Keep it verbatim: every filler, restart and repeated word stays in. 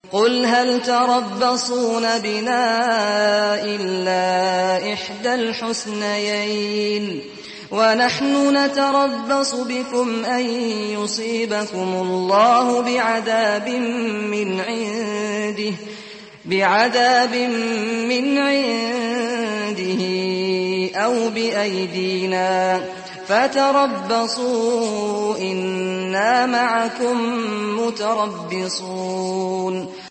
قُلْ هَلْ تَرَبَّصُونَ بِنَا إِلَّا إِحْدَى الْحُسْنَيَيْنِ ۖ وَنَحْنُ نَتَرَبَّصُ بِكُمْ أَن يُصِيبَكُمُ اللَّهُ بِعَذَابٍ مِّنْ عِندِهِ بعذاب من عنده أو بأيدينا فتربصوا إنا معكم متربصون